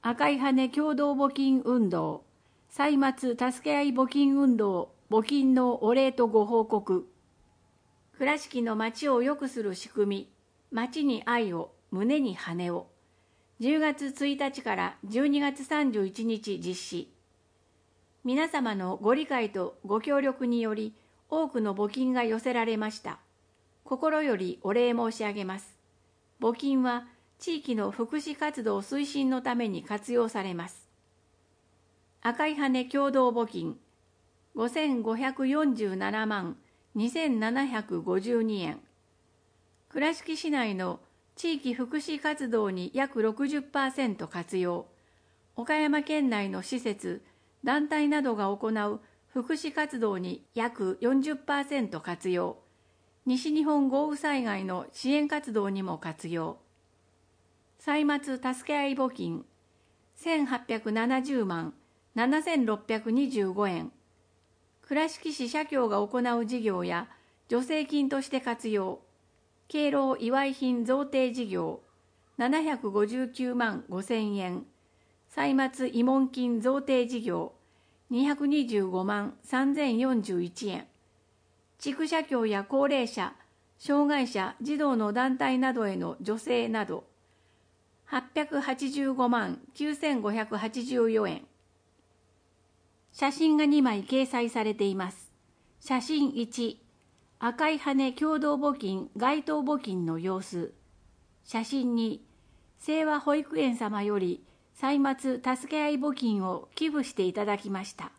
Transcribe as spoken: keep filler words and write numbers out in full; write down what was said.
赤い羽共同募金運動、歳末助け合い募金運動、募金のお礼とご報告。倉敷の町を良くする仕組み、町に愛を、胸に羽を。じゅうがつついたちからじゅうにがつさんじゅういちにち実施。皆様のご理解とご協力により、多くの募金が寄せられました。心よりお礼申し上げます。募金は地域の福祉活動推進のために活用されます。赤い羽共同募金ごせんごひゃくよんじゅうななまんにせんななひゃくごじゅうにえん。倉敷市内の地域福祉活動に約 ろくじゅっパーセント 活用。岡山県内の施設、団体などが行う福祉活動に約 よんじゅっパーセント 活用。西日本豪雨災害の支援活動にも活用。歳末助け合い募金せんはっぴゃくななじゅうまんななせんろっぴゃくにじゅうごえん。倉敷市社協が行う事業や助成金として活用。敬老祝い品贈呈事業ななひゃくごじゅうきゅうまんごせんえん。歳末慰問金贈呈事業にひゃくにじゅうごまんさんぜんよんじゅういちえん。地区社協や高齢者、障害者、児童の団体などへの助成などはっぴゃくはちじゅうごまんきゅうせんごひゃくはちじゅうよえん。写真がにまい掲載されています。写真いち、赤い羽共同募金街頭募金の様子。写真に、清和保育園様より歳末助け合い募金を寄付していただきました。